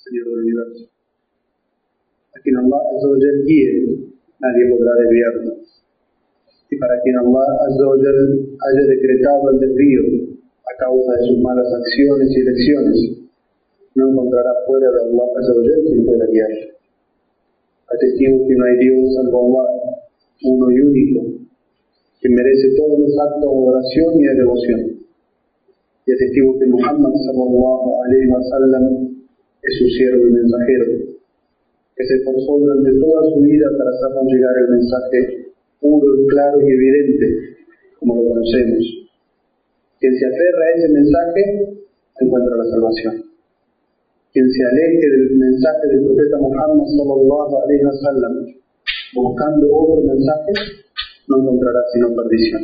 Señor del universo. A quien Allah Azza wa Jal guíe, nadie podrá desviarlo. Y para quien Allah Azza wa Jal haya decretado el desvío a causa de sus malas acciones y elecciones, no encontrará fuera de Allah Azza wa Jal quien pueda guiarle. Atestigo que no hay Dios salvo Allah, uno y único, que merece todos los actos de adoración y de devoción. Y atestigo que Muhammad sallallahu alayhi wa sallam es su siervo y mensajero, que se esforzó durante toda su vida para hacernos llegar el mensaje puro, claro y evidente, como lo conocemos. Quien se aferra a ese mensaje encuentra la salvación. Quien se aleje del mensaje del profeta Muhammad sallallahu alayhi wa sallam, buscando otro mensaje, no encontrará sino perdición.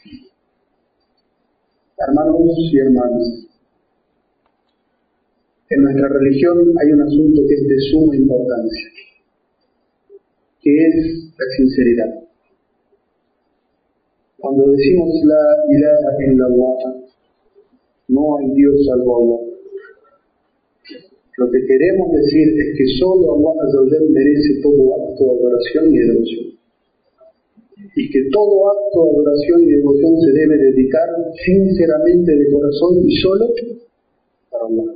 Hermanos y hermanas, en nuestra religión hay un asunto que es de suma importancia, que es la sinceridad. Cuando decimos la ilaha illallah, no hay Dios salvo Allah, lo que queremos decir es que solo Allah Azza wa Jal merece todo acto de adoración y de devoción, y que todo acto de adoración y devoción se debe dedicar sinceramente de corazón y solo para Allah.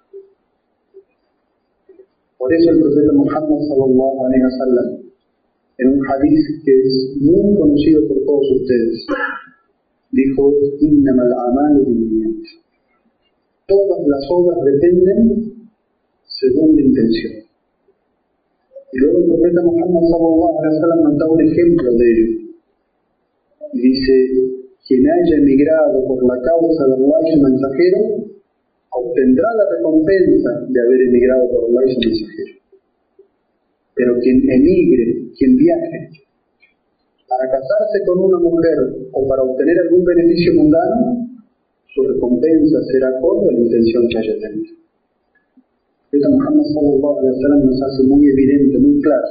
Por eso el profeta Muhammad sallallahu alayhi wa sallam, en un hadith que es muy conocido por todos ustedes, dijo: innamal a'malu binniyat. Todas las obras dependen según la intención. Y luego el profeta Muhammad sallallahu alayhi wa sallam nos da un ejemplo de ello. Y dice: quien haya emigrado por la causa de Allah y su mensajero, obtendrá la recompensa de haber emigrado por Allah y su mensajero. Pero quien emigre, quien viaje, para casarse con una mujer o para obtener algún beneficio mundano, su recompensa será acorde a la intención que haya tenido. El profeta Muhammad sallallahu alaihi wa sallam nos hace muy evidente, muy claro,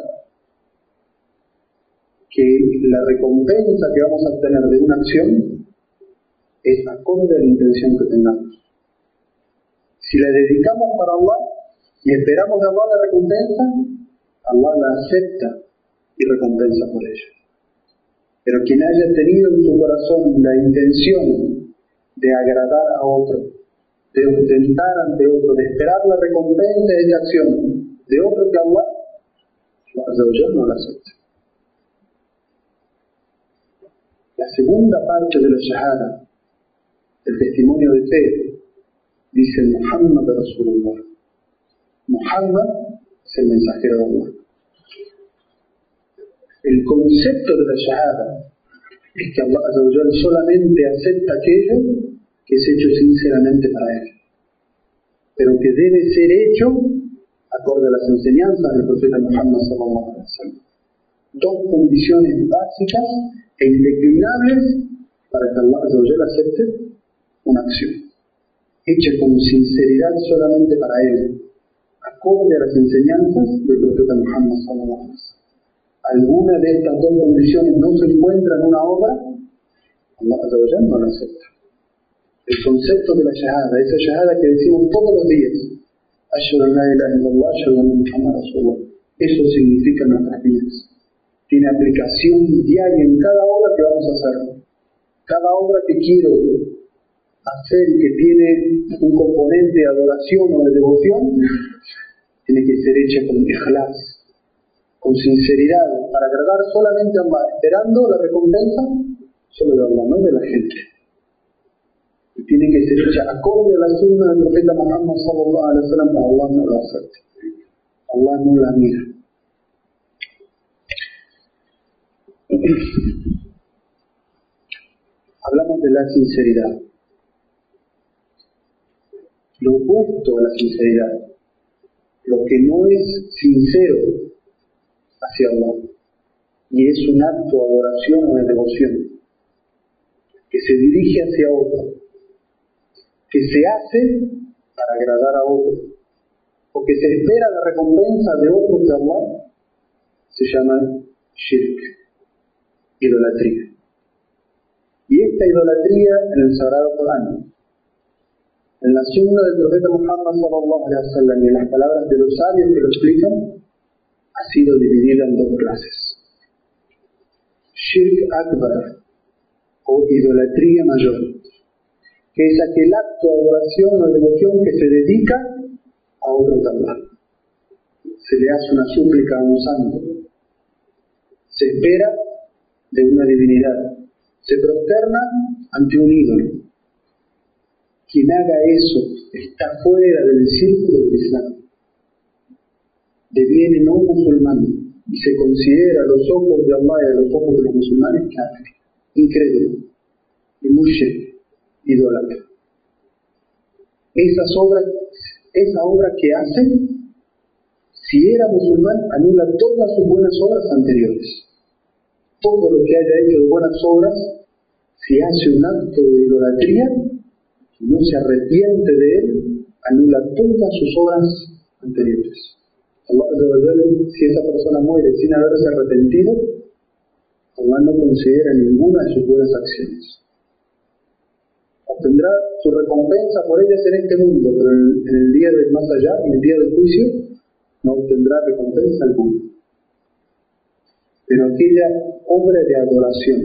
que la recompensa que vamos a obtener de una acción es acorde a la intención que tengamos. Si la dedicamos para Allah y esperamos de Allah la recompensa, Allah la acepta y recompensa por ella. Pero quien haya tenido en su corazón la intención de agradar a otro, de ostentar ante otro, de esperar la recompensa de esa acción de otro que Allah no la acepta. La segunda parte de la shahada, el testimonio de fe, dice Muhammad Rasulullah. Muhammad es el mensajero de Allah. El concepto de la shahada es que Allah solamente acepta aquello que es hecho sinceramente para Él, pero que debe ser hecho acorde a las enseñanzas del profeta Muhammad sallallahu alaihi wa sallam. Dos condiciones básicas e indeclinables para que Allah acepte una acción hecha con sinceridad solamente para Él, acorde a las enseñanzas del profeta Muhammad sallallahu alaihi wa sallam. Alguna de estas dos condiciones no se encuentra en una obra, Allah no la acepta. El concepto de la shahada, esa shahada que decimos todos los días, ashhadu an la ilaha illallah, ashhadu anna Muhammadan rasulullah, eso significa nuestras vidas. Tiene aplicación diaria en cada obra que vamos a hacer. Cada obra que quiero hacer que tiene un componente de adoración o de devoción, tiene que ser hecha con ikhlas, con sinceridad, para agradar solamente a Allah, esperando la recompensa solo de Allah, no de la gente. Y tiene que ser hecha acorde a la sunna del profeta Muhammad sallallahu alaihi wa sallam, pero Allah no la acepta. Allah no la mira. Hablamos de la sinceridad. Lo opuesto a la sinceridad, lo que no es sincero hacia Allah, y es un acto de adoración o de devoción, que se dirige hacia otro, que se hace para agradar a otro, o que se espera la recompensa de otro que Allah, se llama shirk, idolatría. Y esta idolatría en el Sagrado Corán, En la sunna del profeta Muhammad sallallahu alaihi wasallam y en las palabras de los sabios que lo explican, ha sido dividida en dos clases. Shirk Akbar, o idolatría mayor, que es aquel acto de adoración o devoción que se dedica a otro Allah. Se le hace una súplica a un santo, se espera de una divinidad, se prosterna ante un ídolo. Quien haga eso está fuera del círculo del Islam, deviene no musulmán y se considera a los ojos de Allah y a los ojos de los musulmanes kafir, incrédulo y mushrik, idólatra. Esa obra que hace, si era musulmán, anula todas sus buenas obras anteriores. Todo lo que haya hecho de buenas obras, si hace un acto de idolatría, y no se arrepiente de él, anula todas sus obras anteriores. Allah, si esa persona muere sin haberse arrepentido, Allah no considera ninguna de sus buenas acciones. Obtendrá su recompensa por ellas en este mundo, pero en el día del más allá, en el día del juicio, no obtendrá recompensa alguna. Pero aquella obra de adoración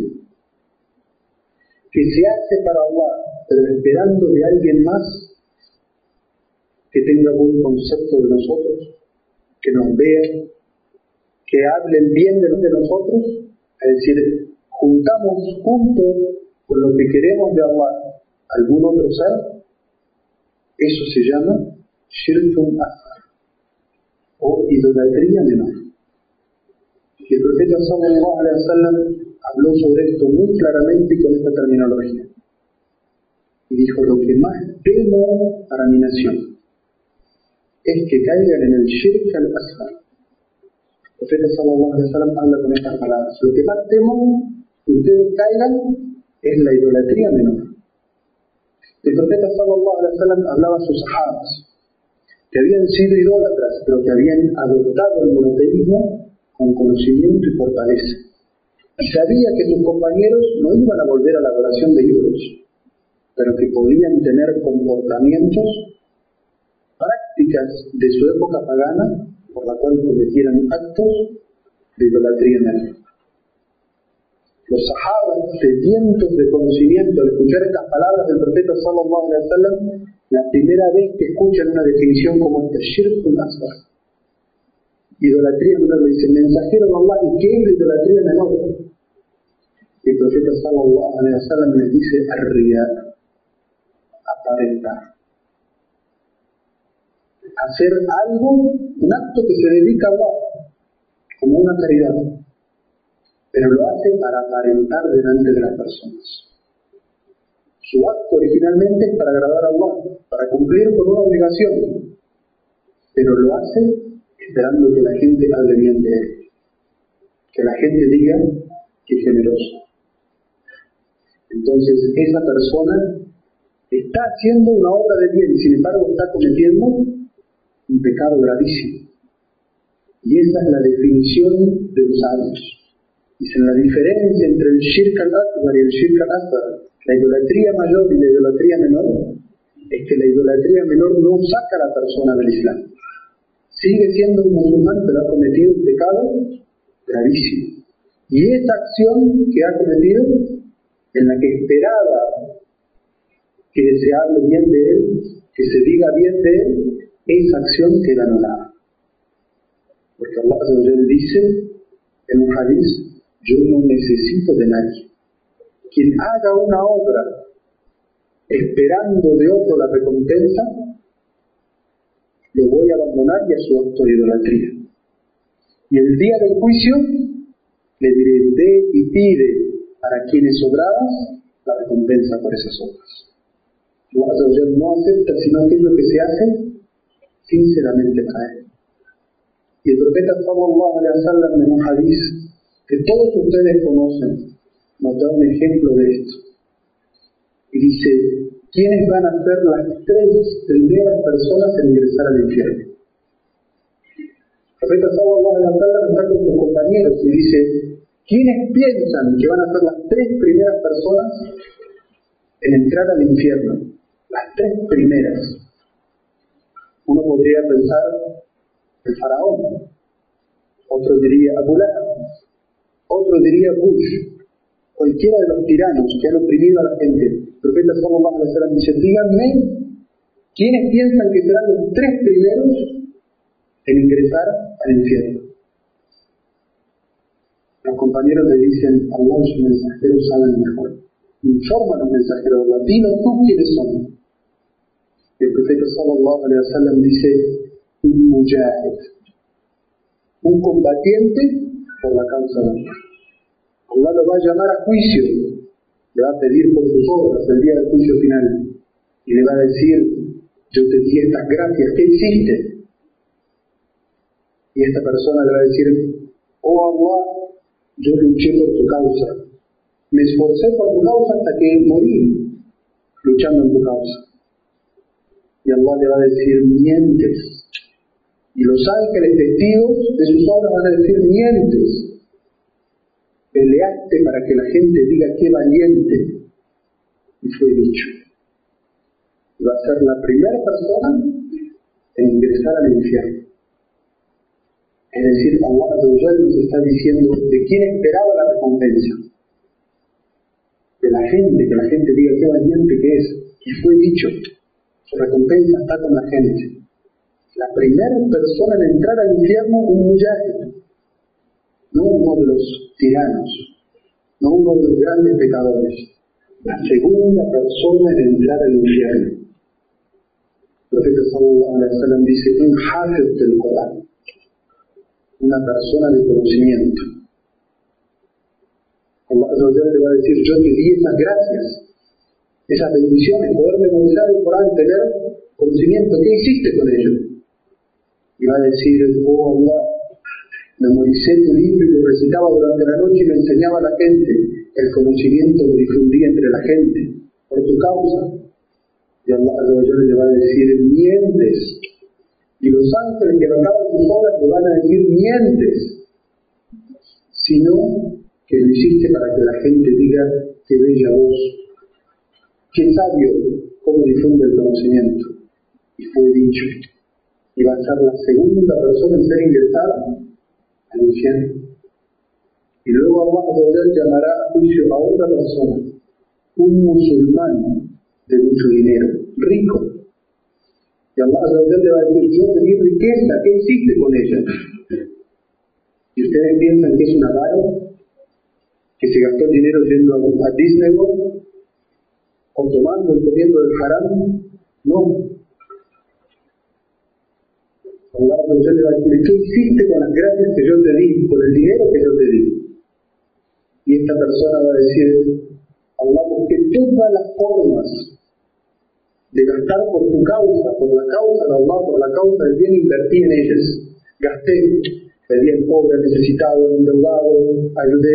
que se hace para Allah, pero esperando de alguien más que tenga buen concepto de nosotros, que nos vean, que hablen bien de nosotros, es decir, juntamos juntos con lo que queremos de Allah algún otro ser, eso se llama Shirkun Akbar, o idolatría menor. Y el profeta sallallahu alaihi wasallam habló sobre esto muy claramente y con esta terminología. Y dijo: lo que más temo para mi nación es que caigan en el Shirk al-Asghar. El profeta sallallahu alaihi wasallam habla con estas palabras: lo que más temo que ustedes caigan es la idolatría menor. El profeta sallallahu alaihi wasallam hablaba a sus sahabas que habían sido idólatras, pero que habían adoptado el monoteísmo con conocimiento y fortaleza. Y sabía que sus compañeros no iban a volver a la adoración de ídolos, pero que podían tener comportamientos, prácticas de su época pagana, por la cual cometieran actos de idolatría menor. Los sahabas, sedientos de conocimiento, al escuchar estas palabras del profeta sallallahu alaihi wasallam, la primera vez que escuchan una definición como esta, Shirkun Asghar, idolatría menor, le dice: mensajero de Allah, ¿y qué es la idolatría menor? Y el profeta sallallahu alaihi wasallam les dice: arriar, aparentar, hacer algo, un acto que se dedica a Allah, como una caridad, pero lo hace para aparentar delante de las personas. Su acto originalmente es para agradar a Allah, para cumplir con una obligación, pero lo hace esperando que la gente hable bien de él, que la gente diga que es generoso. Entonces esa persona está haciendo una obra de bien, sin embargo está cometiendo un pecado gravísimo. Y esa es la definición de los sabios. Dicen: la diferencia entre el Shirk al-Akbar y el Shirk al-Asghar, la idolatría mayor y la idolatría menor, es que la idolatría menor no saca a la persona del Islam. Sigue siendo un musulmán, pero ha cometido un pecado gravísimo. Y esa acción que ha cometido, en la que esperaba que se hable bien de él, que se diga bien de él, esa acción queda anulada. Porque Allah Azza wa Jalla dice en un hadith: yo no necesito de nadie. Quien haga una obra esperando de otro la recompensa, lo voy a abandonar y a su acto de idolatría. Y el día del juicio le diré: ve y pide para quienes obradas la recompensa por esas obras. Allah no acepta sino aquello que se hace sinceramente para él. Y el profeta sallallahu alaihi wasallam en un hadith que todos ustedes conocen nos da un ejemplo de esto. Y dice: ¿quiénes van a ser las 3 primeras personas en ingresar al infierno? El profeta sallallahu alaihi wasallam está con sus compañeros y dice: ¿quiénes piensan que van a ser las 3 primeras personas en entrar al infierno? las tres primeras. Uno podría pensar el faraón, otro diría Abu Lahab, otro diría Bush, cualquiera de los tiranos que han oprimido a la gente. El profeta sallallahu alaihi wasallam dice, díganme, ¿quiénes piensan que serán los tres primeros en ingresar al infierno? Los compañeros le dicen, Allah y sus mensajeros saben mejor. Informa a los mensajeros, dinos tú quiénes son. El profeta sallallahu alaihi wasallam dice, un mujahid, un combatiente por la causa de Allah. Allah lo va a llamar a juicio, le va a pedir por sus obras el día del juicio final y le va a decir, yo te di estas gracias, ¿qué hiciste? Y esta persona le va a decir, oh Allah, yo luché por tu causa, me esforcé por tu causa hasta que morí luchando en tu causa. Y Allah le va a decir, mientes. Y los ángeles testigos de sus obras van a decir, mientes. Peleaste para que la gente diga qué valiente. Y fue dicho. Y va a ser la primera persona en ingresar al infierno. Es decir, Allah nos está diciendo de quién esperaba la recompensa. De la gente, que la gente diga qué valiente que es. Y fue dicho. Su recompensa está con la gente. La primera persona en entrar al infierno, un mujahid, no uno de los tiranos, no uno de los grandes pecadores. La segunda persona en entrar al infierno. El profeta sallallahu alaihi wasallam dice, un hafiz del Corán, una persona de conocimiento. Allah le va a decir, yo te di esas gracias, esas bendiciones, poder memorizar el Corán, tener conocimiento, ¿qué hiciste con ello? Y va a decir, oh Allah, memoricé tu libro y lo recitaba durante la noche y lo enseñaba a la gente, el conocimiento lo difundí entre la gente, por tu causa. Y Allah le va a decir, mientes. Y los ángeles que acaban tus obras le van a decir, mientes. Sino que lo hiciste para que la gente diga, qué bella voz, qué sabio, cómo difunde el conocimiento. Y fue dicho. Y va a ser la segunda persona en ser ingresada al infierno. Y luego Allah llamará a juicio a otra persona, un musulmán de mucho dinero, rico. Y Allah le va a decir, yo te di riqueza, ¿qué hiciste con ella? Y ustedes piensan que es un avaro, que se gastó el dinero yendo a Disney World, o tomando y comiendo del haram. No. Allah le va a decir, ¿qué hiciste con las gracias que yo te di, con el dinero que yo te di? Y esta persona va a decir, Allah, porque todas las formas de gastar por tu causa, por la causa de Allah, por la causa del bien, invertí en ellas. Gasté, pedí al pobre, al necesitado, al endeudado, ayudé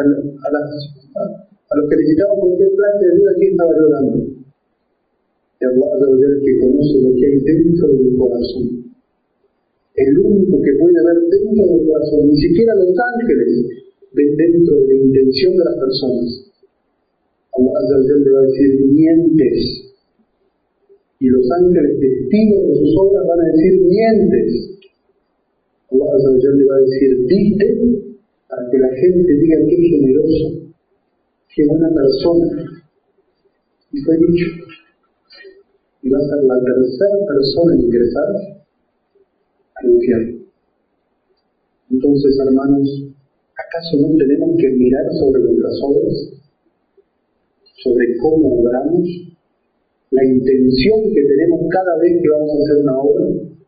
a los que necesitaban cualquier clase de ayuda, aquí estaba yo dando. Y Allah que conoce lo que hay dentro del corazón. El único que puede ver dentro del corazón, ni siquiera los ángeles ven dentro de la intención de las personas. Allah le va a decir, mientes. Y los ángeles testigos de sus obras van a decir, mientes. Allah le va a decir, diste para que la gente diga qué generoso, qué buena persona. Y fue dicho. Y va a ser la tercera persona en ingresar al infierno. Entonces, hermanos, ¿acaso no tenemos que mirar sobre nuestras obras? Sobre cómo obramos, la intención que tenemos cada vez que vamos a hacer una obra.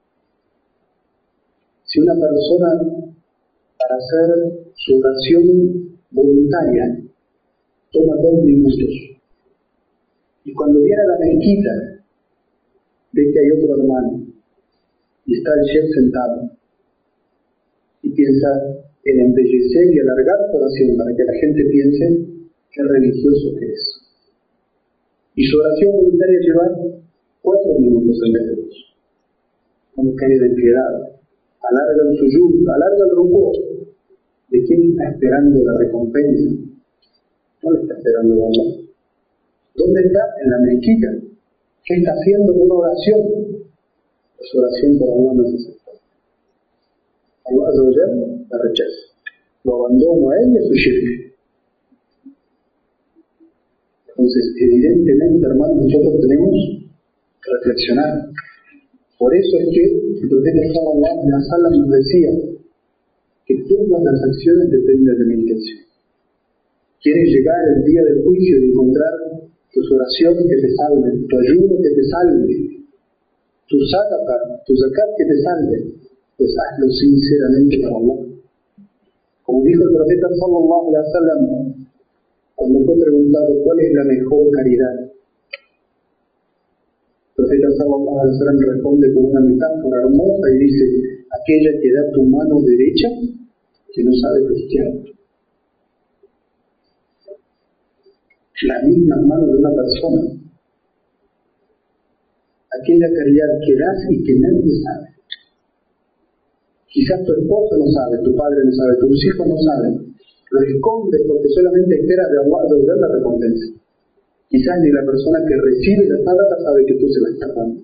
Si una persona, para hacer su oración voluntaria, toma 2 minutos, y cuando viene a la mezquita, ve que hay otro hermano, y está el chef sentado, y piensa en embellecer y alargar su oración para que la gente piense qué religioso que es. Y su oración voluntaria lleva 4 minutos en vez de 2. No cae de piedad, alarga el suyud, alarga el rukú. ¿De quién está esperando la recompensa? No le está esperando Allah. ¿Dónde está? En la mezquita. ¿Qué está haciendo? Una oración. Su oración por Allah no es aceptada. Allah Azza wa Jalla la rechaza. Lo abandono a él y a su shirk. Entonces, evidentemente, hermanos, nosotros tenemos que reflexionar. Por eso es que el profeta sallallahu alaihi wasallam nos decía que todas las acciones dependen de la intención. Quieres llegar el día del juicio y encontrar tus oraciones que te salven, tu ayuno que te salve, tu zakat que te salve, pues hazlo sinceramente para Allah. Como dijo el profeta sallallahu alaihi wasallam cuando fue preguntado cuál es la mejor caridad, el profeta sallallahu alaihi wasallam responde con una metáfora hermosa y dice: aquella que da tu mano derecha que no sabe cristiano. Las mismas manos de una persona. Aquella caridad que das y que nadie sabe. Quizás tu esposo no sabe, tu padre no sabe, tus hijos no saben. Lo escondes porque solamente esperas de Allah de dar la recompensa. Quizás ni la persona que recibe la plata sabe que tú se la estás dando.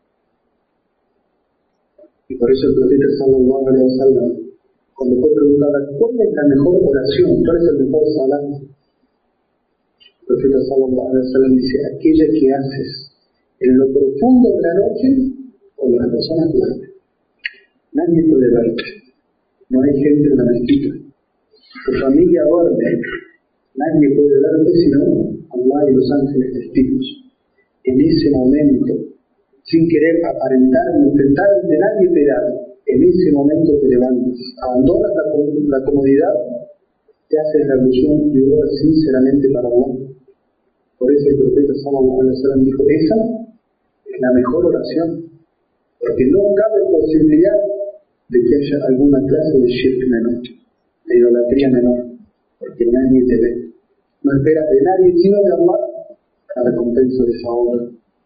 Y por eso el profeta sallallahu alaihi wasallam, cuando fue preguntada cuál es la mejor oración, cuál es el mejor salat, el profeta sallallahu alaihi wasallam dice: aquella que haces en lo profundo de la noche cuando las personas duermen. Nadie puede verte, no hay gente en la mezquita, tu familia duerme, nadie puede verte sino Allah y los ángeles testigos. En ese momento, sin querer aparentar ni intentar de nadie pegar, en ese momento te levantas, abandonas la comodidad, te haces la ilusión y oras sinceramente para Allah. Por eso el profeta sallallahu alaihi wasallam dijo: esa es la mejor oración, porque no cabe posibilidad de que haya alguna clase de shirk menor, de idolatría menor, porque nadie te ve. No esperas de nadie sino de Allah la recompensa de esa obra.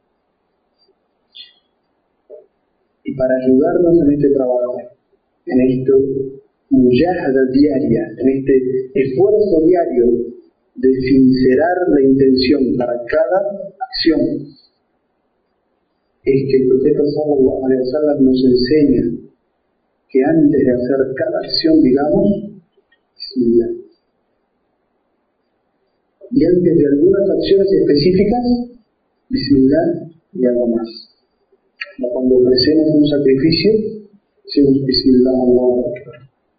Y para ayudarnos en este trabajo, en esta mujahada diaria, en este esfuerzo diario de sincerar la intención para cada acción, es que el profeta sallallahu alaihi wasallam nos enseña que antes de hacer cada acción digamos Bismillah. Y antes de algunas acciones específicas, Bismillah y algo más. Como cuando ofrecemos un sacrificio, decimos Bismillah Allahu Akbar.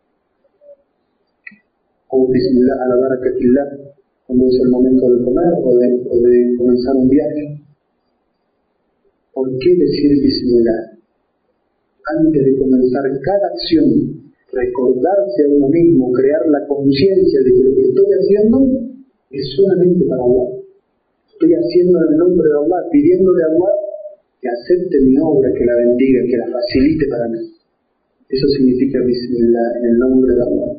O Bismillah ala barakatillah, cuando es el momento de comer o de comenzar un viaje. ¿Por qué decir Bismillah? Antes de comenzar cada acción, recordarse a uno mismo, crear la conciencia de que lo que estoy haciendo es solamente para Allah. Estoy haciendo en el nombre de Allah, pidiéndole a Allah que acepte mi obra, que la bendiga, que la facilite para mí. Eso significa Bismillah, en el nombre de Allah.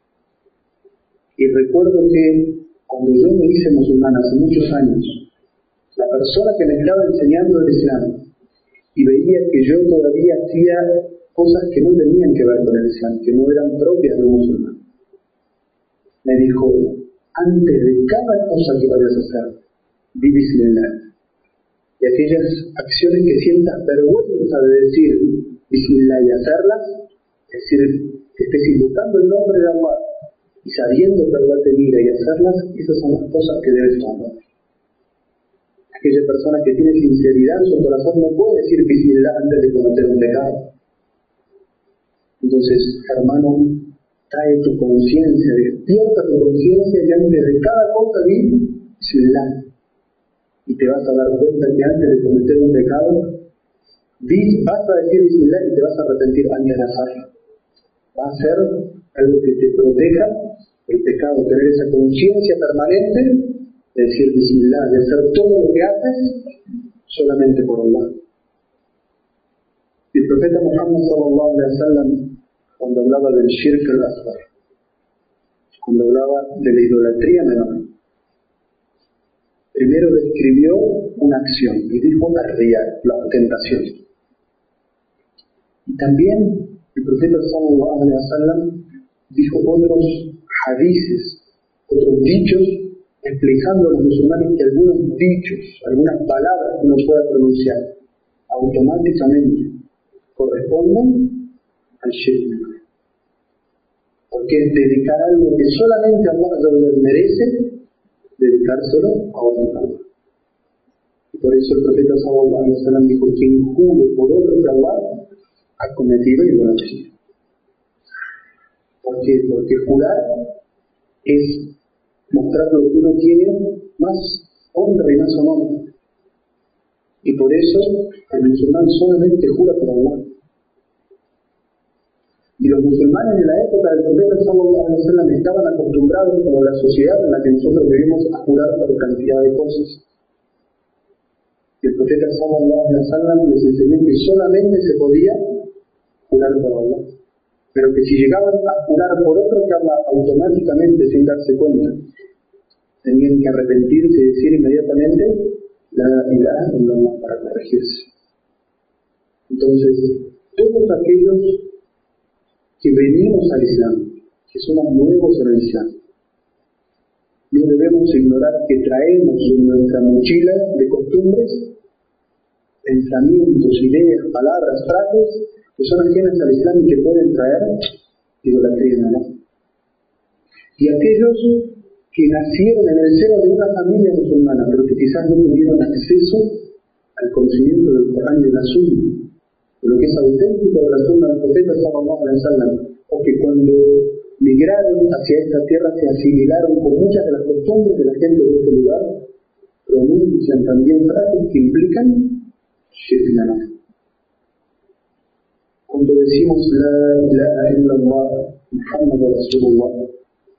Y recuerdo que cuando yo me hice musulmán hace muchos años, la persona que me estaba enseñando el Islam y veía que yo todavía hacía cosas que no tenían que ver con el Islam, que no eran propias de un musulmán, me dijo: antes de cada cosa que vayas a hacer, di Bismillah. Y aquellas acciones que sientas vergüenza de decir Bismillah y hacerlas, es decir, que estés invocando el nombre de Allah y sabiendo que Allah te mira y hacerlas, esas son las cosas que debes tomar. Aquella persona que tiene sinceridad en su corazón no puede decir Bismillah antes de cometer un pecado. Entonces, hermano, trae tu conciencia, despierta tu conciencia y antes de cada cosa di Bismillah. Y te vas a dar cuenta que antes de cometer un pecado, vas a decir Bismillah y te vas a arrepentir antes de hacerlo. Va a ser algo que te proteja del pecado, tener esa conciencia permanente de decir Bismillah, de hacer todo lo que haces solamente por Allah. Y el profeta Muhammad sallallahu alaihi wasallam, cuando hablaba del shirk al-asghar, cuando hablaba de la idolatría menor, primero describió una acción y dijo la ostentación. Y también el profeta sallallahu alaihi wasallam dijo otros hadices, otros dichos explicando a los musulmanes que algunos dichos, algunas palabras que uno pueda pronunciar, automáticamente corresponden al shirk. Porque es dedicar algo que solamente Allah merece, dedicárselo a otro Allah. Y por eso el profeta sallallahu alaihi wasallam dijo: quien jure por otro que Allah ha cometido idolatría. ¿Por qué? Porque jurar es mostrar lo que uno tiene más honra y más honor. Y por eso el musulmán solamente jura por Allah. Y los musulmanes de la época del profeta sallallahu alaihi wasallam estaban acostumbrados, como la sociedad en la que nosotros vivimos, a jurar por cantidad de cosas. Y el profeta sallallahu alaihi wasallam les enseñó que solamente se podía jurar por Allah, pero que si llegaban a jurar por otro que Allah automáticamente, sin darse cuenta, tenían que arrepentirse y decir inmediatamente la ilaha illallah para corregirse. Entonces, todos aquellos que venimos al Islam, que somos nuevos en el Islam, no debemos ignorar que traemos en nuestra mochila de costumbres pensamientos, ideas, palabras, frases que son ajenas al Islam y que pueden traer idolatría, ¿no? Y aquellos que nacieron en el seno de una familia musulmana, pero que quizás no tuvieron acceso al conocimiento del Corán y de la Sunna, de lo que es auténtico de la Sunna del profeta sallallahu alaihi wasallam, o que cuando migraron hacia esta tierra se asimilaron con muchas de las costumbres de la gente de este lugar, pronuncian también frases que implican shirk. Cuando decimos la ilaha illallah Muhammad Rasulullah,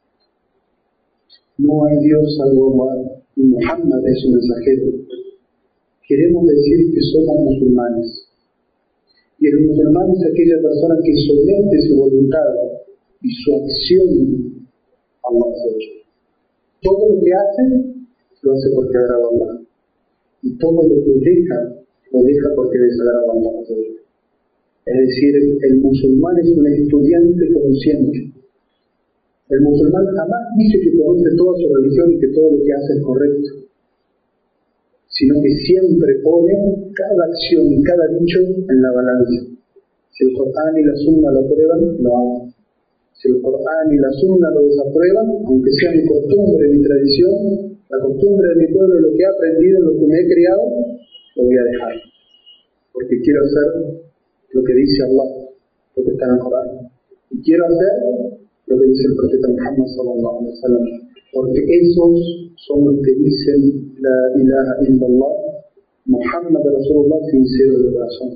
no hay Dios salvo Allah, y Muhammad es su mensajero, queremos decir que somos musulmanes. Y el musulmán es aquella persona que somete su voluntad y su acción a Allah. Todo lo que hace, lo hace porque agrada a Allah. Y todo lo que deja, lo deja porque desagrada a Allah. Es decir, el musulmán es un estudiante consciente. El musulmán jamás dice que conoce toda su religión y que todo lo que hace es correcto, sino que siempre pone cada acción y cada dicho en la balanza. Si el Corán y la Sunna lo aprueban, lo hago. Si el Corán y la Sunna lo desaprueban, aunque sea mi costumbre, mi tradición, la costumbre de mi pueblo, lo que he aprendido, lo que me he criado, lo voy a dejar. Porque quiero hacer lo que dice Allah, lo que está en el Corán. Y quiero hacer lo que dice el profeta Muhammad sallallahu alaihi wasallam. Porque esos son los que dicen la ilaha illallah, Muhammad Rasulullah, sincero de corazón.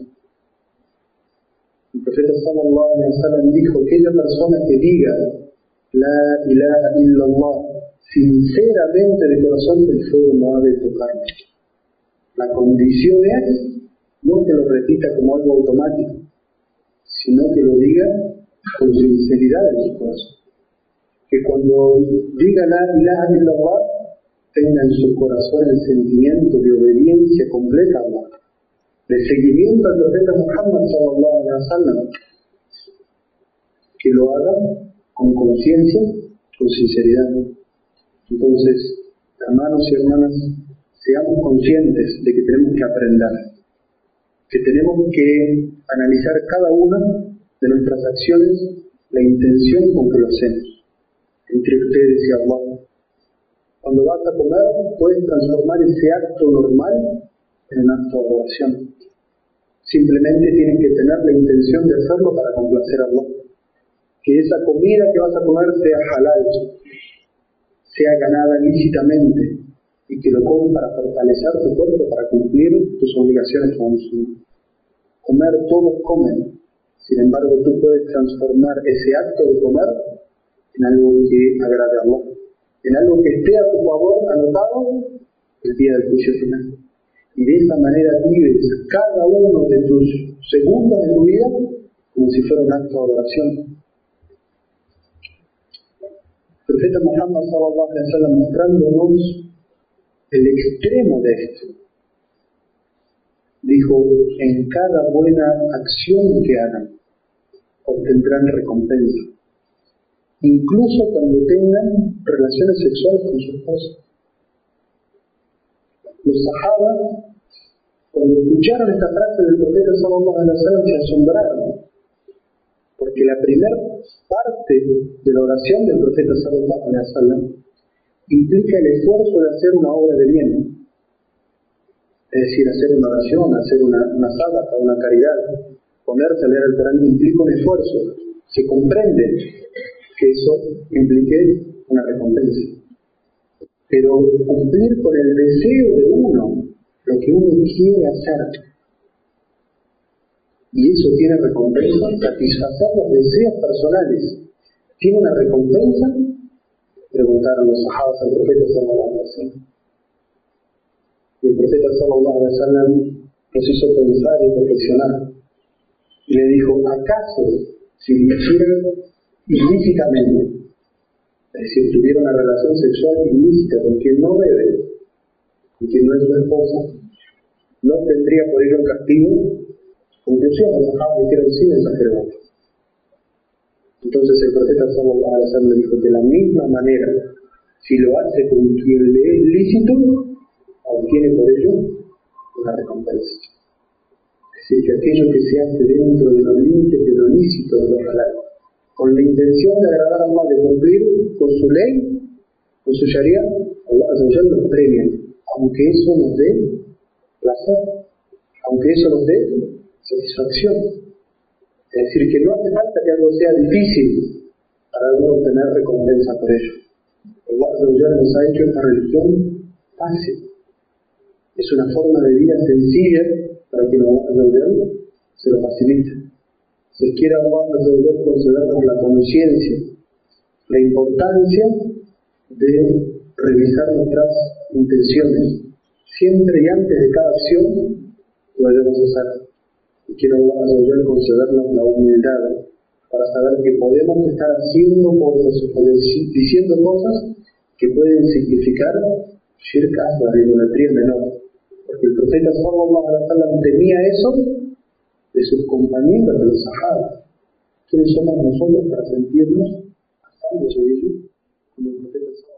El profeta sallallahu alaihi wasallam dijo: aquella persona que diga la ilaha illallah sinceramente de corazón, el fuego no ha de tocarlo. La condición es no que lo repita como algo automático, sino que lo diga con sinceridad en su corazón. Que cuando diga la ilaha illallah tenga en su corazón el sentimiento de obediencia completa a Allah, de seguimiento al profeta Muhammad sallallahu alaihi wasallam, que lo haga con conciencia, con sinceridad. Entonces, hermanos y hermanas, seamos conscientes de que tenemos que aprender, que tenemos que analizar cada una de nuestras acciones, la intención con que lo hacemos, entre ustedes y Allah. Cuando vas a comer, puedes transformar ese acto normal en un acto de adoración. Simplemente tienes que tener la intención de hacerlo para complacer a Allah. Que esa comida que vas a comer sea halal, sea ganada lícitamente, y que lo comes para fortalecer tu cuerpo, para cumplir tus obligaciones como musulmán. Comer, todos comen. Sin embargo, tú puedes transformar ese acto de comer en algo que agrade a Allah, en algo que esté a tu favor anotado el día del juicio final. Y de esa manera vives cada uno de tus segundos de tu vida como si fuera un acto de adoración. El profeta Muhammad sallallahu alaihi wasallam, mostrándonos el extremo de esto, dijo: en cada buena acción que hagan obtendrán recompensa, incluso cuando tengan relaciones sexuales con su esposa. Los sahabas, cuando escucharon esta frase del profeta sallallahu alaihi wasallam, se asombraron, porque la primera parte de la oración del profeta sallallahu alaihi wasallam implica el esfuerzo de hacer una obra de bien, es decir, hacer una oración, hacer una sadaqa, una caridad, ponerse a leer el Corán implica un esfuerzo. Se comprende que eso implique una recompensa, pero cumplir con el deseo de uno, lo que uno quiere hacer, y eso tiene recompensa. Satisfacer los deseos personales tiene una recompensa, preguntaron los sahabas al profeta sallallahu alaihi wasallam. Y el profeta sallallahu alaihi wasallam nos hizo pensar y reflexionar, y le dijo: ¿acaso si lo hicieran ilícitamente, es decir, tuviera una relación sexual ilícita con quien no debe, con quien no es su esposa, no tendría por ello un castigo? Conclusión, los sahabas dijeron: sí, mensajero. Entonces el profeta sallallahu alaihi wasallam le dijo: de la misma manera, si lo hace con quien le es lícito, obtiene por ello una recompensa. Es decir, que aquello que se hace dentro de los límites de lo lícito de lo halal, con la intención de agradar a Allah, de cumplir con su ley, con su sharia, Allah azza wa jalla nos premia, aunque eso nos dé placer, aunque eso nos dé satisfacción. Es decir, que no hace falta que algo sea difícil para uno obtener recompensa por ello. Allah azza wa jalla nos ha hecho esta religión fácil. Es una forma de vida sencilla para que Allah azza wa jalla se lo facilite. Si quiere Allah azza wa jalla concedernos la conciencia, la importancia de revisar nuestras intenciones, siempre y antes de cada acción que vayamos a hacer. Y quiero Allah azza wa jalla concedernos la humildad para saber que podemos estar haciendo cosas o diciendo cosas que pueden significar shirk asghar, idolatría menor. Porque el profeta sallallahu alaihi wasallam temía eso de sus compañeros, de los sahabas. ¿Quiénes somos nosotros para sentirnos a salvo de ellos? Como el profeta sallallahu